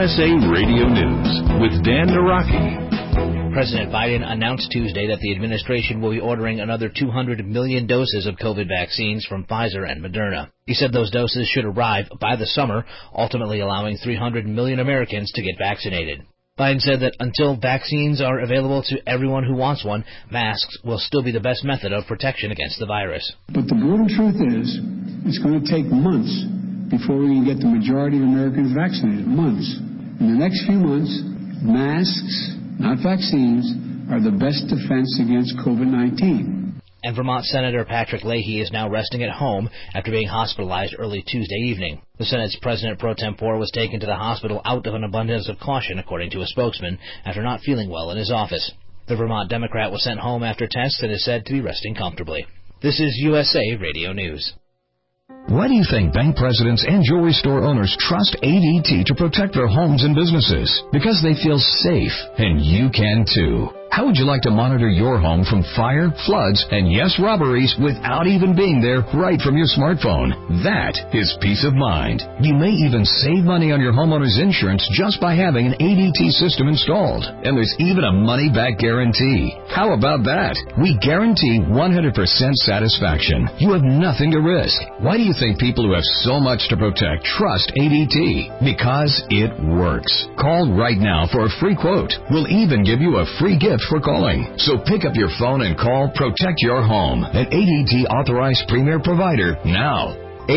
USA Radio News with Dan Naraki. President Biden announced Tuesday that the administration will be ordering another 200 million doses of COVID vaccines from Pfizer and Moderna. He said those doses should arrive by the summer, ultimately allowing 300 million Americans to get vaccinated. Biden said that until vaccines are available to everyone who wants one, masks will still be the best method of protection against the virus. But the brutal truth is, it's going to take months before we can get the majority of Americans vaccinated. Months. In the next few months, masks, not vaccines, are the best defense against COVID-19. And Vermont Senator Patrick Leahy is now resting at home after being hospitalized early Tuesday evening. The Senate's President pro tempore was taken to the hospital out of an abundance of caution, according to a spokesman, after not feeling well in his office. The Vermont Democrat was sent home after tests and is said to be resting comfortably. This is USA Radio News. Why do you think bank presidents and jewelry store owners trust ADT to protect their homes and businesses? Because they feel safe, and you can too. How would you like to monitor your home from fire, floods, and yes, robberies without even being there right from your smartphone? That is peace of mind. You may even save money on your homeowner's insurance just by having an ADT system installed. And there's even a money-back guarantee. How about that? We guarantee 100% satisfaction. You have nothing to risk. Why do you think people who have so much to protect trust ADT? Because it works. Call right now for a free quote. We'll even give you a free gift for calling. So pick up your phone and call Protect Your Home, an ADT authorized premier provider now.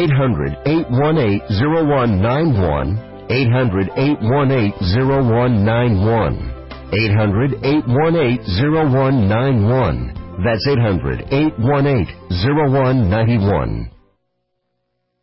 800-818-0191. 800-818-0191. 800-818-0191. That's 800-818-0191.